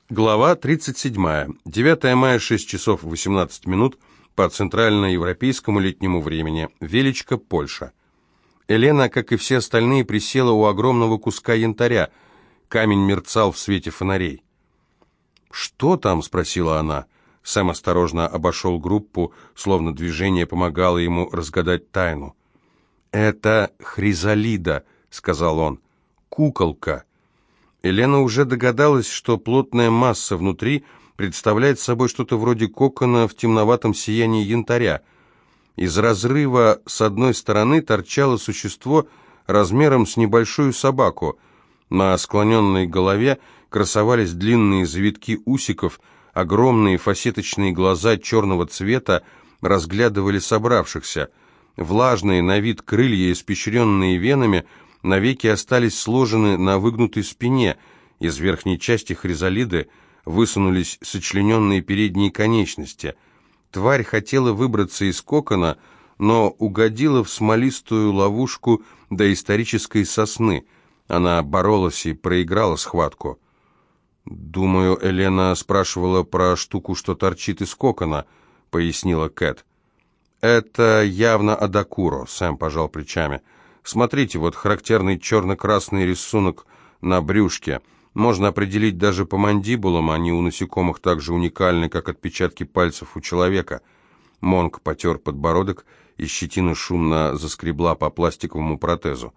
Глава 37. 9 мая, 6 часов 18 минут по центральноевропейскому летнему времени. Величко, Польша. Елена, как и все остальные, присела у огромного куска янтаря. Камень мерцал в свете фонарей. «Что там?» — спросила она. Сэм осторожно обошел группу, словно движение помогало ему разгадать тайну. «Это хризалида», — сказал он. «Куколка». Елена уже догадалась, что плотная масса внутри представляет собой что-то вроде кокона в темноватом сиянии янтаря. Из разрыва с одной стороны торчало существо размером с небольшую собаку. На склоненной голове красовались длинные завитки усиков, огромные фасеточные глаза черного цвета разглядывали собравшихся. Влажные на вид крылья, испещренные венами, навеки остались сложены на выгнутой спине. Из верхней части хризалиды высунулись сочлененные передние конечности. Тварь хотела выбраться из кокона, но угодила в смолистую ловушку доисторической сосны. Она боролась и проиграла схватку. «Думаю, Елена спрашивала про штуку, что торчит из кокона», — пояснила Кэт. «Это явно Адакуро», — Сэм пожал плечами. «Смотрите, вот характерный черно-красный рисунок на брюшке. Можно определить даже по мандибулам, они у насекомых так же уникальны, как отпечатки пальцев у человека». Монк потер подбородок, и щетина шумно заскребла по пластиковому протезу.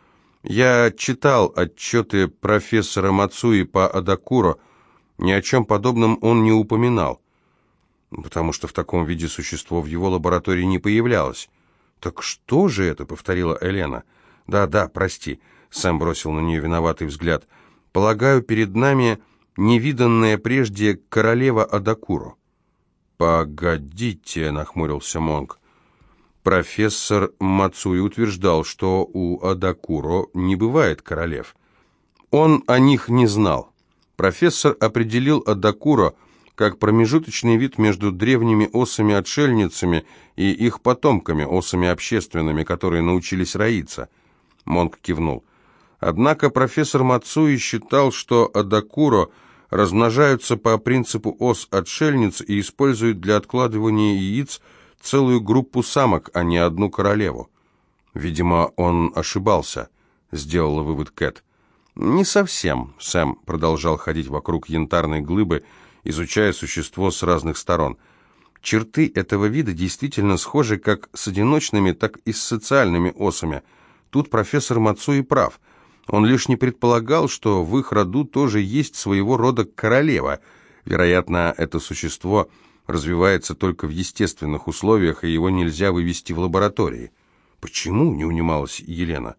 «Я читал отчеты профессора Мацуи по Адакуро. Ни о чем подобном он не упоминал, потому что в таком виде существо в его лаборатории не появлялось». «Так что же это?» — повторила Елена. «Да, прости», — Сэм бросил на нее виноватый взгляд. «Полагаю, перед нами невиданная прежде королева Адакуро». «Погодите», — нахмурился Монк. «Профессор Мацуи утверждал, что у Адакуро не бывает королев. Он о них не знал. Профессор определил Адакуро как промежуточный вид между древними осами-отшельницами и их потомками, осами общественными, которые научились роиться». Монк кивнул. Однако профессор Мацуи считал, что Адакуро размножаются по принципу ос-отшельниц и используют для откладывания яиц целую группу самок, а не одну королеву. «Видимо, он ошибался», — сделала вывод Кэт. «Не совсем», — Сэм продолжал ходить вокруг янтарной глыбы, изучая существо с разных сторон. «Черты этого вида действительно схожи как с одиночными, так и с социальными осами. Тут профессор Мацуи прав. Он лишь не предполагал, что в их роду тоже есть своего рода королева. Вероятно, это существо развивается только в естественных условиях, и его нельзя вывести в лаборатории». «Почему?» — не унималась Елена.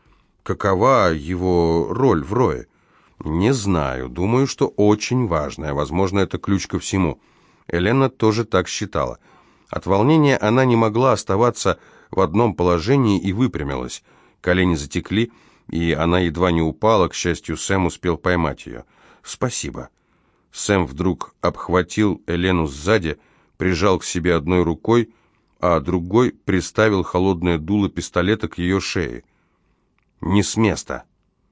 «Какова его роль в рое?» «Не знаю. Думаю, что очень важная. Возможно, это ключ ко всему». Елена тоже так считала. От волнения она не могла оставаться в одном положении и выпрямилась. Колени затекли, и она едва не упала. К счастью, Сэм успел поймать ее. «Спасибо». Сэм вдруг обхватил Елену сзади, прижал к себе одной рукой, а другой приставил холодное дуло пистолета к ее шее. «Не с места».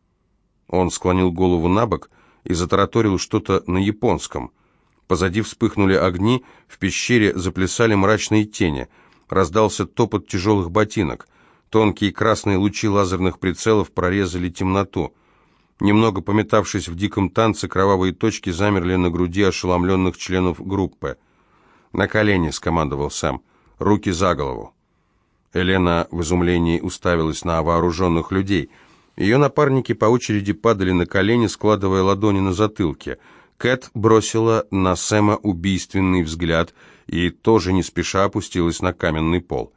Он склонил голову на бок и затараторил что-то на японском. Позади вспыхнули огни, в пещере заплясали мрачные тени. Раздался топот тяжелых ботинок. Тонкие красные лучи лазерных прицелов прорезали темноту. Немного пометавшись в диком танце, кровавые точки замерли на груди ошеломленных членов группы. «На колени», — скомандовал Сэм. «Руки за голову». Елена в изумлении уставилась на вооруженных людей. Ее напарники по очереди падали на колени, складывая ладони на затылке. Кэт бросила на Сэма убийственный взгляд и тоже не спеша опустилась на каменный пол.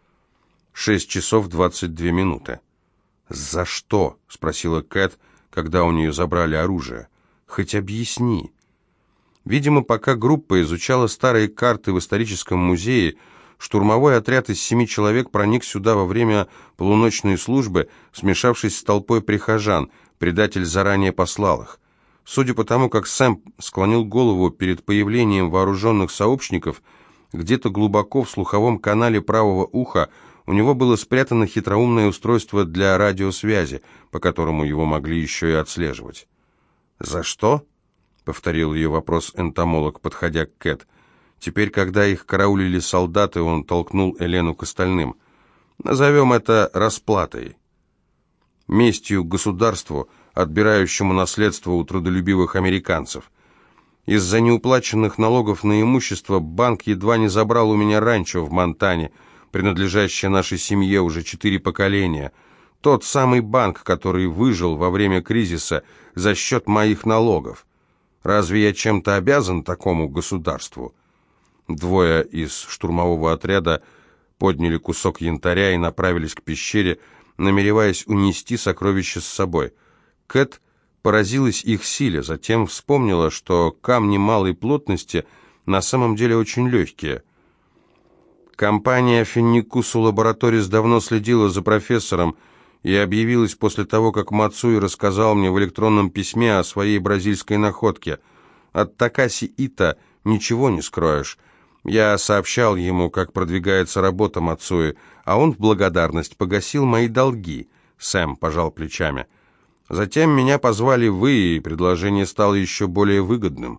6 часов 22 минуты. «За что?» — спросила Кэт, когда у нее забрали оружие. «Хоть объясни». Видимо, пока группа изучала старые карты в историческом музее, штурмовой отряд из 7 человек проник сюда во время полуночной службы, смешавшись с толпой прихожан. Предатель заранее послал их. Судя по тому, как Сэм склонил голову перед появлением вооруженных сообщников, где-то глубоко в слуховом канале правого уха у него было спрятано хитроумное устройство для радиосвязи, по которому его могли еще и отслеживать. «За что?» повторил ее вопрос энтомолог, подходя к Кэт. Теперь, когда их караулили солдаты, он толкнул Элену к остальным. «Назовем это расплатой. Местью государству, отбирающему наследство у трудолюбивых американцев. Из-за неуплаченных налогов на имущество банк едва не забрал у меня ранчо в Монтане, принадлежащее нашей семье уже 4 поколения. Тот самый банк, который выжил во время кризиса за счет моих налогов. Разве я чем-то обязан такому государству?» Двое из штурмового отряда подняли кусок янтаря и направились к пещере, намереваясь унести сокровища с собой. Кэт поразилась их силе, затем вспомнила, что камни малой плотности на самом деле очень легкие. Компания Финникусу Лабораторис давно следила за профессором и объявилась после того, как Мацуи рассказал мне в электронном письме о своей бразильской находке. От Такаси Ита ничего не скроешь. Я сообщал ему, как продвигается работа Мацуи, а он в благодарность погасил мои долги. Сэм пожал плечами. Затем меня позвали вы, и предложение стало еще более выгодным.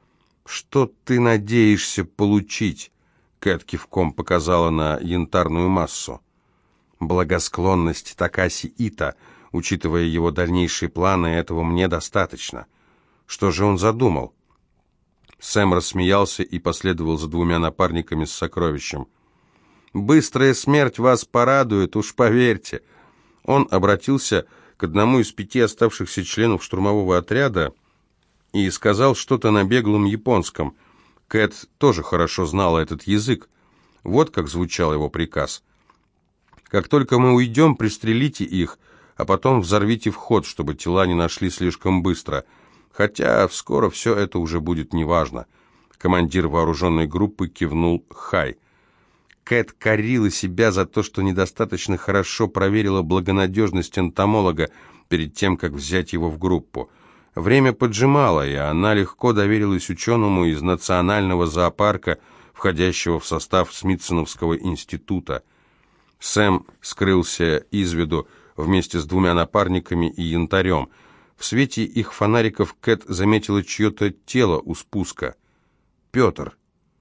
«Что ты надеешься получить?» Кэт кивком показала на янтарную массу. «Благосклонность Такаси Ита. Учитывая его дальнейшие планы, этого мне достаточно. Что же он задумал?» Сэм рассмеялся и последовал за двумя напарниками с сокровищем. «Быстрая смерть вас порадует, уж поверьте». Он обратился к одному из 5 оставшихся членов штурмового отряда и сказал что-то на беглом японском. Кэт тоже хорошо знала этот язык. Вот как звучал его приказ. «Как только мы уйдем, пристрелите их, а потом взорвите вход, чтобы тела не нашли слишком быстро. Хотя скоро все это уже будет неважно». Командир вооруженной группы кивнул «Хай». Кэт корила себя за то, что недостаточно хорошо проверила благонадежность энтомолога перед тем, как взять его в группу. Время поджимало, и она легко доверилась ученому из национального зоопарка, входящего в состав Смитсоновского института. Сэм скрылся из виду вместе с 2 напарниками и янтарем. В свете их фонариков Кэт заметила чье-то тело у спуска. Петр.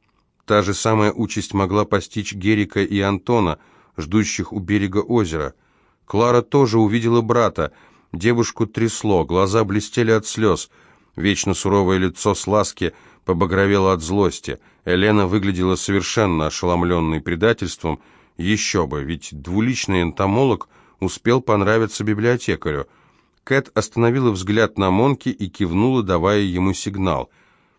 Та же самая участь могла постичь Герика и Антона, ждущих у берега озера. Клара тоже увидела брата. Девушку трясло, глаза блестели от слез. Вечно суровое лицо Сласки побагровело от злости. Елена выглядела совершенно ошеломленной предательством. Еще бы, ведь двуличный энтомолог успел понравиться библиотекарю. Кэт остановила взгляд на Монки и кивнула, давая ему сигнал.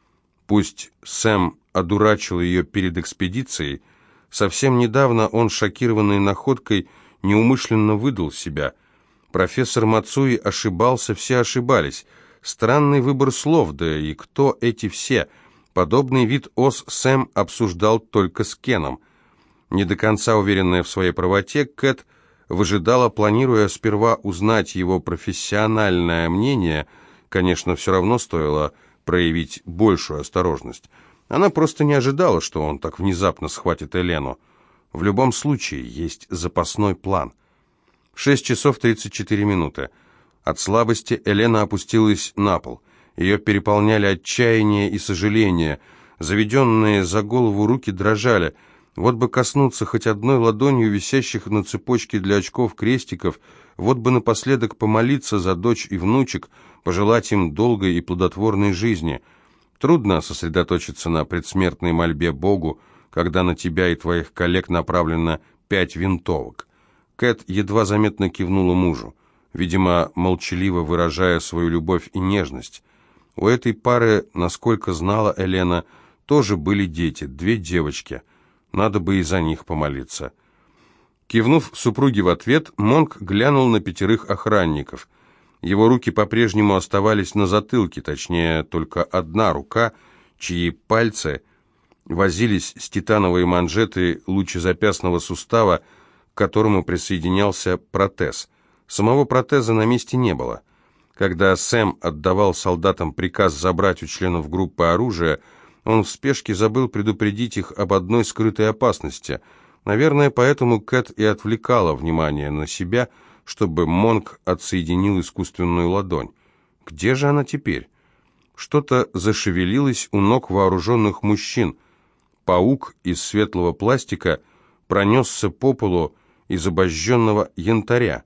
Пусть Сэм одурачил ее перед экспедицией, совсем недавно он, шокированный находкой, неумышленно выдал себя. Профессор Мацуи ошибался, все ошибались. Странный выбор слов, да и кто эти все? Подобный вид ос Сэм обсуждал только с Кеном. Не до конца уверенная в своей правоте, Кэт выжидала, планируя сперва узнать его профессиональное мнение. Конечно, все равно стоило проявить большую осторожность. Она просто не ожидала, что он так внезапно схватит Елену. В любом случае, есть запасной план. 6 часов 34 минуты. От слабости Елена опустилась на пол. Ее переполняли отчаяние и сожаление. Заведенные за голову руки дрожали. Вот бы коснуться хоть одной ладонью висящих на цепочке для очков крестиков, вот бы напоследок помолиться за дочь и внучек, пожелать им долгой и плодотворной жизни. Трудно сосредоточиться на предсмертной мольбе Богу, когда на тебя и твоих коллег направлено 5 винтовок. Кэт едва заметно кивнула мужу, видимо, молчаливо выражая свою любовь и нежность. У этой пары, насколько знала Елена, тоже были дети, 2 девочки. Надо бы и за них помолиться. Кивнув супруге в ответ, Монк глянул на 5 охранников. Его руки по-прежнему оставались на затылке, точнее, только одна рука, чьи пальцы возились с титановой манжетой лучезапястного сустава, к которому присоединялся протез. Самого протеза на месте не было. Когда Сэм отдавал солдатам приказ забрать у членов группы оружие, он в спешке забыл предупредить их об одной скрытой опасности. Наверное, поэтому Кэт и отвлекала внимание на себя, чтобы Монк отсоединил искусственную ладонь. Где же она теперь? Что-то зашевелилось у ног вооруженных мужчин. Паук из светлого пластика пронесся по полу из обожженного янтаря.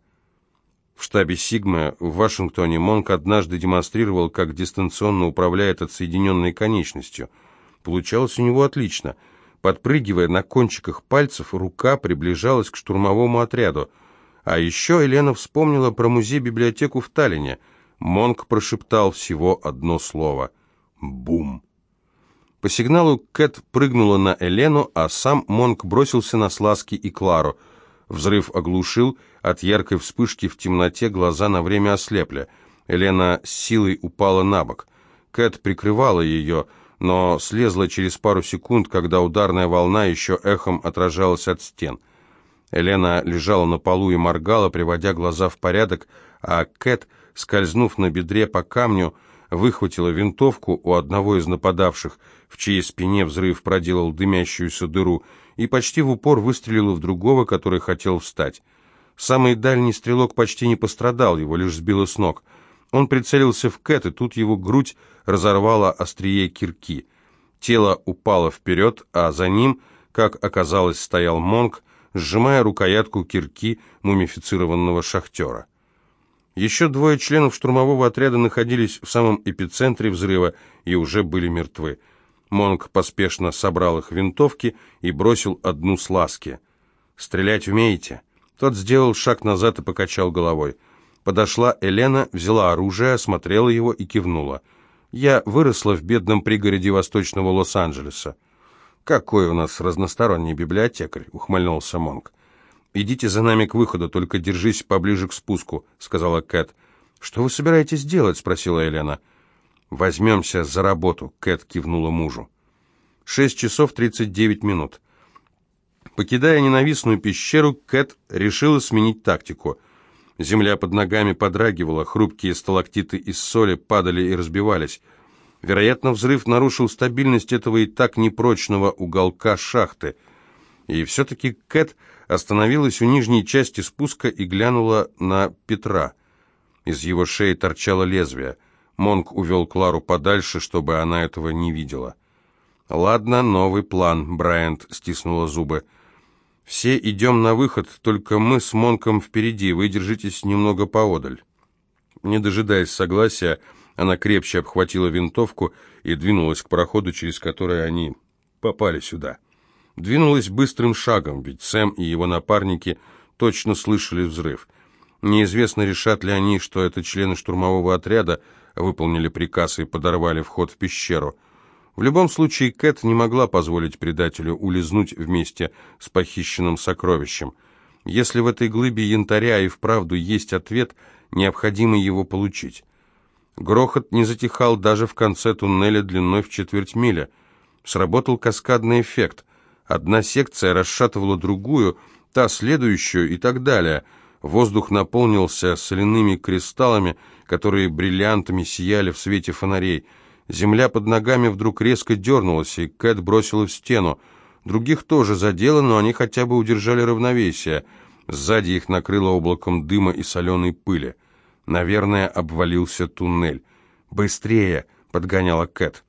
В штабе «Сигма» в Вашингтоне Монк однажды демонстрировал, как дистанционно управляет отсоединенной конечностью. Получалось у него отлично. Подпрыгивая на кончиках пальцев, рука приближалась к штурмовому отряду. А еще Елена вспомнила про музей-библиотеку в Таллине. Монк прошептал всего одно слово — «Бум». По сигналу Кэт прыгнула на Елену, а сам Монк бросился на Сласки и Клару. Взрыв оглушил, от яркой вспышки в темноте глаза на время ослепли. Елена с силой упала на бок. Кэт прикрывала ее, но слезла через пару секунд, когда ударная волна еще эхом отражалась от стен. Елена лежала на полу и моргала, приводя глаза в порядок, а Кэт, скользнув на бедре по камню, выхватила винтовку у одного из нападавших, в чьей спине взрыв проделал дымящуюся дыру, и почти в упор выстрелила в другого, который хотел встать. Самый дальний стрелок почти не пострадал, его лишь сбило с ног. Он прицелился в Кэт, и тут его грудь разорвала острие кирки. Тело упало вперед, а за ним, как оказалось, стоял Монк, сжимая рукоятку кирки мумифицированного шахтера. Еще двое членов штурмового отряда находились в самом эпицентре взрыва и уже были мертвы. Монк поспешно собрал их винтовки и бросил одну Сласки. «Стрелять умеете?» Тот сделал шаг назад и покачал головой. Подошла Елена, взяла оружие, осмотрела его и кивнула. «Я выросла в бедном пригороде восточного Лос-Анджелеса». «Какой у нас разносторонний библиотекарь», — ухмыльнулся Монк. «Идите за нами к выходу, только держись поближе к спуску», — сказала Кэт. «Что вы собираетесь делать?» — спросила Елена. «Возьмемся за работу», — Кэт кивнула мужу. 6 часов 39 минут. Покидая ненавистную пещеру, Кэт решила сменить тактику. Земля под ногами подрагивала, хрупкие сталактиты из соли падали и разбивались. Вероятно, взрыв нарушил стабильность этого и так непрочного уголка шахты. И все-таки Кэт остановилась у нижней части спуска и глянула на Петра. Из его шеи торчало лезвие. Монк увел Клару подальше, чтобы она этого не видела. «Ладно, новый план», — Брайант стиснула зубы. «Все идем на выход, только мы с Монком впереди, вы держитесь немного поодаль». Не дожидаясь согласия, она крепче обхватила винтовку и двинулась к проходу, через который они попали сюда. Двинулась быстрым шагом, ведь Сэм и его напарники точно слышали взрыв. Неизвестно, решат ли они, что это члены штурмового отряда выполнили приказ и подорвали вход в пещеру. В любом случае, Кэт не могла позволить предателю улизнуть вместе с похищенным сокровищем. Если в этой глыбе янтаря и вправду есть ответ, необходимо его получить. Грохот не затихал даже в конце туннеля длиной в 1/4 мили. Сработал каскадный эффект. Одна секция расшатывала другую, та следующую и так далее. Воздух наполнился соляными кристаллами, которые бриллиантами сияли в свете фонарей. Земля под ногами вдруг резко дернулась, и Кэт бросила в стену. Других тоже задело, но они хотя бы удержали равновесие. Сзади их накрыло облаком дыма и соленой пыли. Наверное, обвалился туннель. «Быстрее!» — подгоняла Кэт.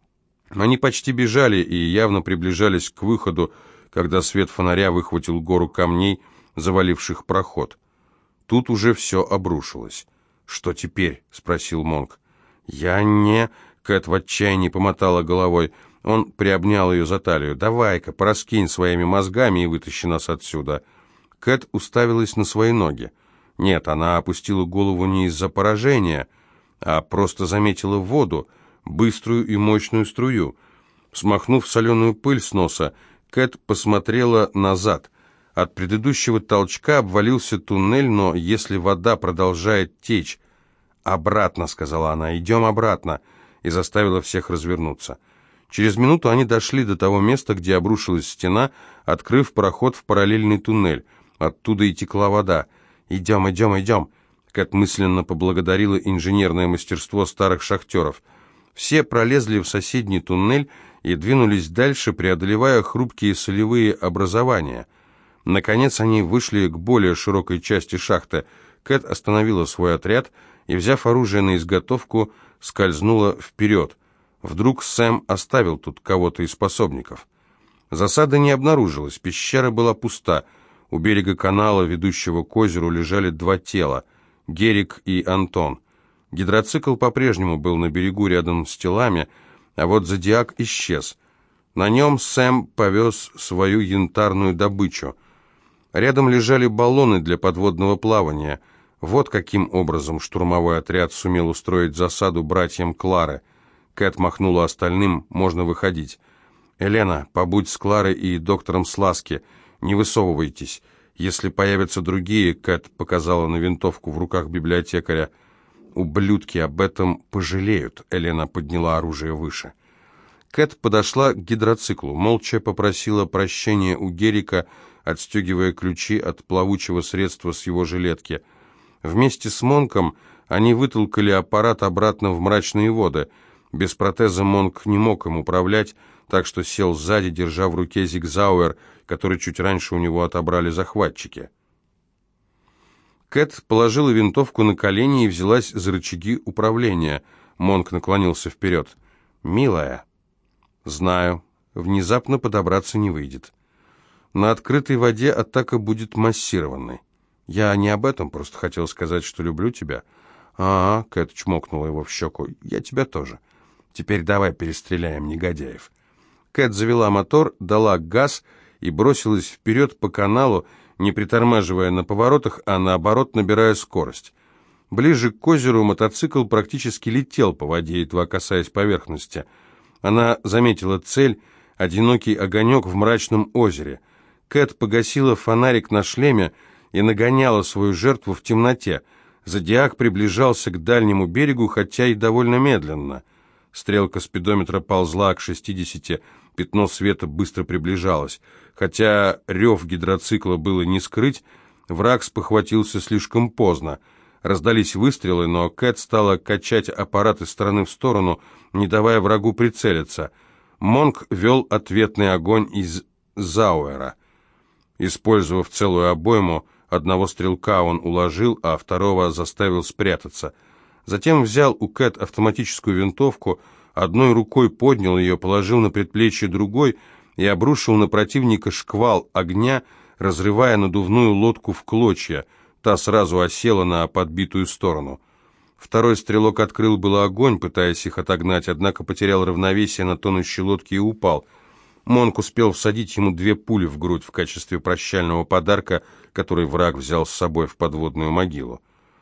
Они почти бежали и явно приближались к выходу, когда свет фонаря выхватил гору камней, заваливших проход. Тут уже все обрушилось. «Что теперь?» — спросил Монк. «Я не...» — Кэт в отчаянии помотала головой. Он приобнял ее за талию. «Давай-ка, пораскинь своими мозгами и вытащи нас отсюда». Кэт уставилась на свои ноги. Нет, она опустила голову не из-за поражения, а просто заметила воду, быструю и мощную струю. Смахнув соленую пыль с носа, Кэт посмотрела назад. От предыдущего толчка обвалился туннель, но если вода продолжает течь... «Обратно», — сказала она, — «идем обратно», и заставила всех развернуться. Через минуту они дошли до того места, где обрушилась стена, открыв проход в параллельный туннель. Оттуда и текла вода. «Идем, идем, идем», — Кэт мысленно поблагодарила инженерное мастерство старых шахтеров. Все пролезли в соседний туннель и двинулись дальше, преодолевая хрупкие солевые образования. Наконец они вышли к более широкой части шахты. Кэт остановила свой отряд и, взяв оружие на изготовку, скользнула вперед. Вдруг Сэм оставил тут кого-то из пособников. Засады не обнаружилось, пещера была пуста. У берега канала, ведущего к озеру, лежали два тела — Герик и Антон. Гидроцикл по-прежнему был на берегу рядом с телами, а вот Зодиак исчез. На нем Сэм повез свою янтарную добычу. Рядом лежали баллоны для подводного плавания. Вот каким образом штурмовой отряд сумел устроить засаду братьям Клары. Кэт махнула остальным, можно выходить. «Елена, побудь с Кларой и доктором Сласки, не высовывайтесь. Если появятся другие», — Кэт показала на винтовку в руках библиотекаря. «Ублюдки об этом пожалеют», — Елена подняла оружие выше. Кэт подошла к гидроциклу, молча попросила прощения у Герика, отстегивая ключи от плавучего средства с его жилетки. Вместе с Монком они вытолкали аппарат обратно в мрачные воды. Без протеза Монк не мог им управлять, так что сел сзади, держа в руке зигзауэр, который чуть раньше у него отобрали захватчики. Кэт положила винтовку на колени и взялась за рычаги управления. Монк наклонился вперед. «Милая». «Знаю. Внезапно подобраться не выйдет. На открытой воде атака будет массированной. Я не об этом, просто хотел сказать, что люблю тебя». «Ага», — Кэт чмокнула его в щеку. «Я тебя тоже. Теперь давай перестреляем негодяев». Кэт завела мотор, дала газ и бросилась вперед по каналу, не притормаживая на поворотах, а наоборот набирая скорость. Ближе к озеру мотоцикл практически летел по воде, едва касаясь поверхности. Она заметила цель — одинокий огонек в мрачном озере. Кэт погасила фонарик на шлеме и нагоняла свою жертву в темноте. Зодиак приближался к дальнему берегу, хотя и довольно медленно. Стрелка спидометра ползла к 60, пятно света быстро приближалось. Хотя рев гидроцикла было не скрыть, враг спохватился слишком поздно. Раздались выстрелы, но Кэт стала качать аппарат из стороны в сторону, не давая врагу прицелиться. Монк вел ответный огонь из зауэра. Использовав целую обойму, одного стрелка он уложил, а второго заставил спрятаться. Затем взял у Кэт автоматическую винтовку, одной рукой поднял ее, положил на предплечье другой и обрушил на противника шквал огня, разрывая надувную лодку в клочья. Та сразу осела на подбитую сторону. Второй стрелок открыл было огонь, пытаясь их отогнать, однако потерял равновесие на тонущей лодке и упал. Монк успел всадить ему 2 пули в грудь в качестве прощального подарка, который враг взял с собой в подводную могилу.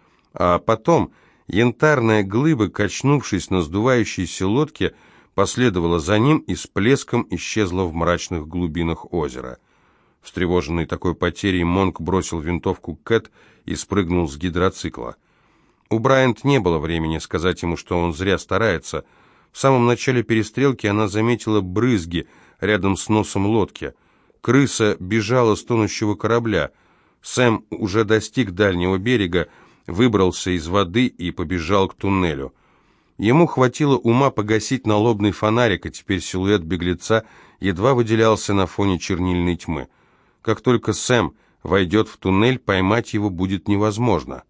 А потом янтарная глыба, качнувшись на сдувающейся лодке, последовала за ним и с плеском исчезла в мрачных глубинах озера. Встревоженный такой потерей, Монк бросил винтовку Кэт и спрыгнул с гидроцикла. У Брайант не было времени сказать ему, что он зря старается. В самом начале перестрелки она заметила брызги рядом с носом лодки. Крыса бежала с тонущего корабля. Сэм уже достиг дальнего берега, выбрался из воды и побежал к туннелю. Ему хватило ума погасить налобный фонарик, и теперь силуэт беглеца едва выделялся на фоне чернильной тьмы. Как только Сэм войдет в туннель, поймать его будет невозможно.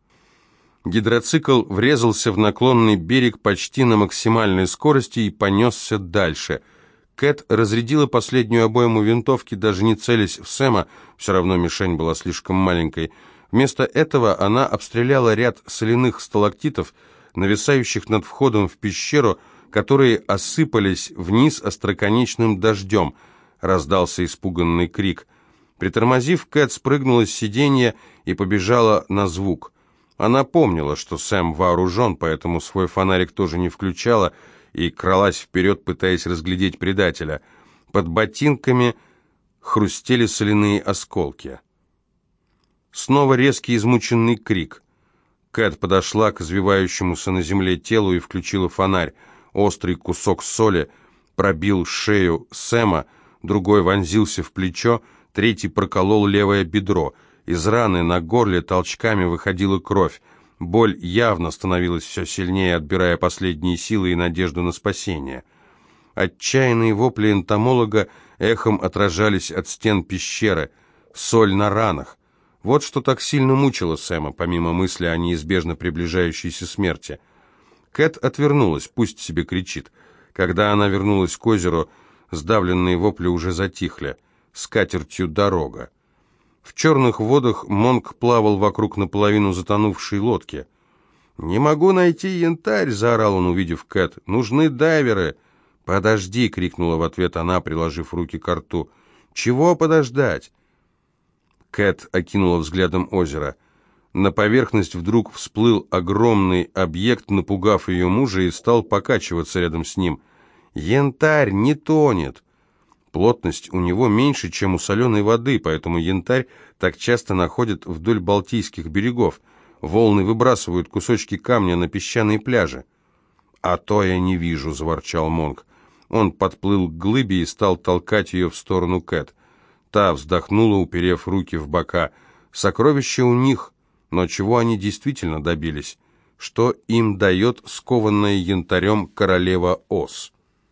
Гидроцикл врезался в наклонный берег почти на максимальной скорости и понесся дальше. Кэт разрядила последнюю обойму винтовки, даже не целясь в Сэма, все равно мишень была слишком маленькой. Вместо этого она обстреляла ряд соляных сталактитов, нависающих над входом в пещеру, которые осыпались вниз остроконечным дождем. Раздался испуганный крик. Притормозив, Кэт спрыгнула с сиденья и побежала на звук. Она помнила, что Сэм вооружен, поэтому свой фонарик тоже не включала и кралась вперед, пытаясь разглядеть предателя. Под ботинками хрустели соляные осколки. Снова резкий измученный крик. Кэт подошла к извивающемуся на земле телу и включила фонарь. Острый кусок соли пробил шею Сэма, другой вонзился в плечо, третий проколол левое бедро. Из раны на горле толчками выходила кровь. Боль явно становилась все сильнее, отбирая последние силы и надежду на спасение. Отчаянные вопли энтомолога эхом отражались от стен пещеры. Соль на ранах. Вот что так сильно мучило Сэма, помимо мысли о неизбежно приближающейся смерти. Кэт отвернулась, пусть себе кричит. Когда она вернулась к озеру, сдавленные вопли уже затихли. С катертью дорога. В черных водах Монк плавал вокруг наполовину затонувшей лодки. «Не могу найти янтарь!» — заорал он, увидев Кэт. «Нужны дайверы!» «Подожди!» — крикнула в ответ она, приложив руки к рту. «Чего подождать?» Кэт окинула взглядом озеро. На поверхность вдруг всплыл огромный объект, напугав ее мужа, и стал покачиваться рядом с ним. «Янтарь не тонет!» Плотность у него меньше, чем у соленой воды, поэтому янтарь так часто находят вдоль Балтийских берегов. Волны выбрасывают кусочки камня на песчаные пляжи. «А то я не вижу», — заворчал Монк. Он подплыл к глыбе и стал толкать ее в сторону Кэт. Та вздохнула, уперев руки в бока. «Сокровища у них, но чего они действительно добились? Что им дает скованная янтарем королева Ос?»